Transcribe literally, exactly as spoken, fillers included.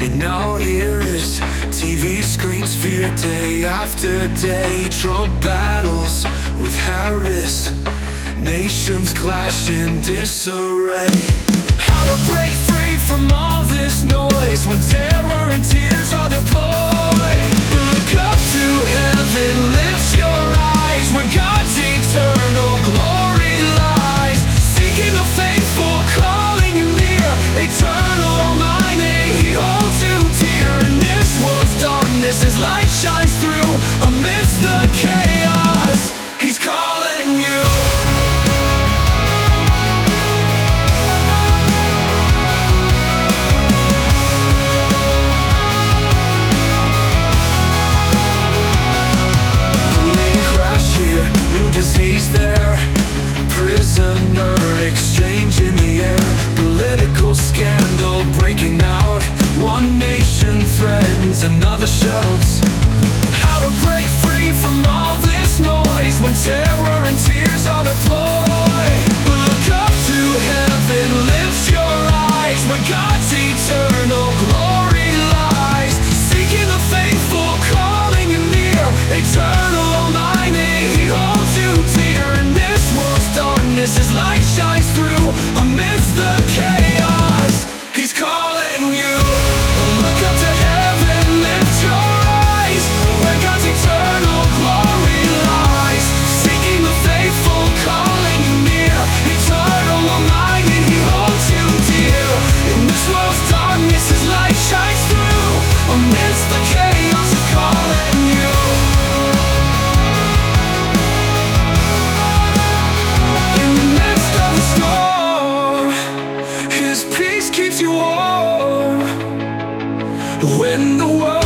And now here is T V screens fear day after day. Trump battles with Harris, nations clash in disarray. How to break free from all this noise when terror and tears are deployed. Look up to heaven, lift your eyes where God's eternal glory lies. Seeking the faithful, calling you near. Eternal Almighty, He holds you dear. In this world's darkness, His light shines through. Amidst the chaos, He's calling you. Disease there, prisoner exchange in the air. Political scandal breaking out. One nation threatens, another shouts. How to break free from all this noise when terror and tears are deployed. Look up to heaven, lift your eyes where God's eternal glory lies. Seeking the faithful, calling you near. Eternal Almighty, He holds you dear. In this world's darkness, His light shines through. Amidst the chaos, He's calling you. Look up to heaven, lift your eyes where God's eternal glory lies. Seeking the faithful, calling you near. Eternal Almighty, He holds you dear. In this world's darkness, His light shines through. Amidst the chaos, He's calling you. His peace keeps you warm when the world